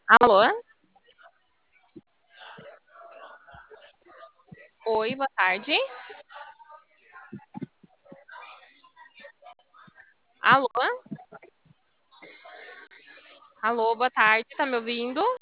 Alô? Oi, boa tarde. Alô? Alô, boa tarde, tá me ouvindo?